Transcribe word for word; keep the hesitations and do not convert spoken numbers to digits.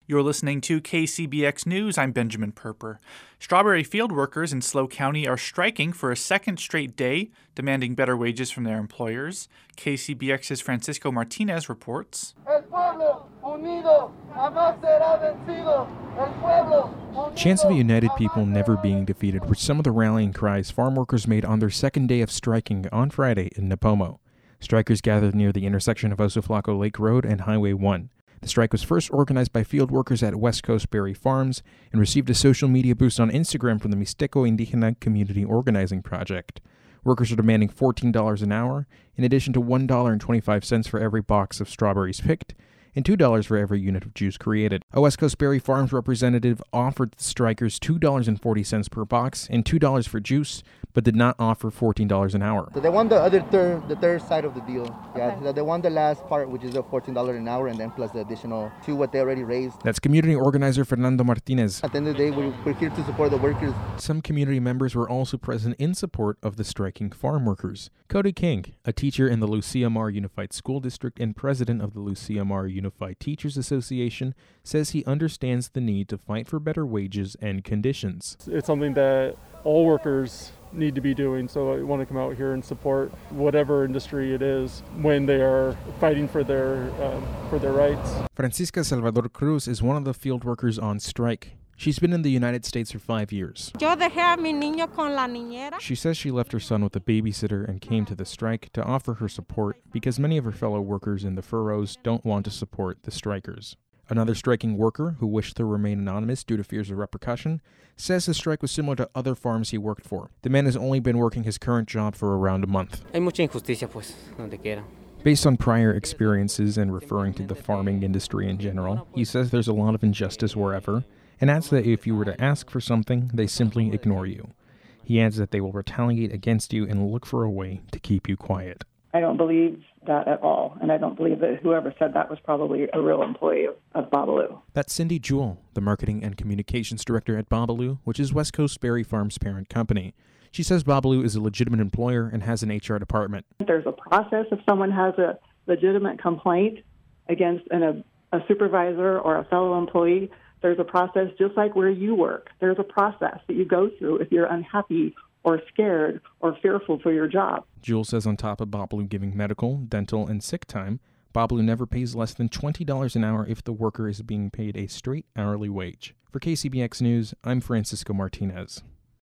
You're listening to K C B X News. I'm Benjamin Perper. Strawberry field workers in SLO County are striking for a second straight day, demanding better wages from their employers. K C B X's Francisco Martinez reports. El pueblo unido jamás será vencido. El pueblo. Chants of a united people never being defeated were some of the rallying cries farm workers made on their second day of striking on Friday in Nipomo. Strikers gathered near the intersection of Osoflaco Lake Road and Highway one. The strike was first organized by field workers at West Coast Berry Farms and received a social media boost on Instagram from the Mixteco Indígena Community Organizing Project. Workers are demanding fourteen dollars an hour, in addition to one dollar and twenty-five cents for every box of strawberries picked, and two dollars for every unit of juice created. A West Coast Berry Farms representative offered the strikers two dollars and forty cents per box and two dollars for juice, but did not offer fourteen dollars an hour. So they want the other third, the third side of the deal. Yeah, okay. They want the last part, which is the fourteen dollars an hour, and then plus the additional two what they already raised. That's community organizer Fernando Martinez. At the end of the day, we're, we're here to support the workers. Some community members were also present in support of the striking farm workers. Cody King, a teacher in the Lucia Mar Unified School District and president of the Lucia Mar Unified Teachers Association, says he understands the need to fight for better wages and conditions. It's something that all workers need to be doing, so I want to come out here and support whatever industry it is when they are fighting for their um, for their rights. Francisca Salvador Cruz is one of the field workers on strike. She's been in the United States for five years. Yo dejé a mi niño con la niñera. She says she left her son with a babysitter and came to the strike to offer her support because many of her fellow workers in the furrows don't want to support the strikers. Another striking worker, who wished to remain anonymous due to fears of repercussion, says the strike was similar to other farms he worked for. The man has only been working his current job for around a month. Hay mucha injusticia, pues, donde quiera. Based on prior experiences and referring to the farming industry in general, he says there's a lot of injustice wherever, and adds that if you were to ask for something, they simply ignore you. He adds that they will retaliate against you and look for a way to keep you quiet. I don't believe that at all, and I don't believe that whoever said that was probably a real employee of, of Babalu. That's Cindy Jewell, the marketing and communications director at Babalu, which is West Coast Berry Farms' parent company. She says Babalu is a legitimate employer and has an H R department. There's a process if someone has a legitimate complaint against an, a, a supervisor or a fellow employee. There's a process just like where you work. There's a process that you go through if you're unhappy or scared or fearful for your job. Jewel says on top of Babalu giving medical, dental, and sick time, Babalu never pays less than twenty dollars an hour if the worker is being paid a straight hourly wage. For K C B X News, I'm Francisco Martinez.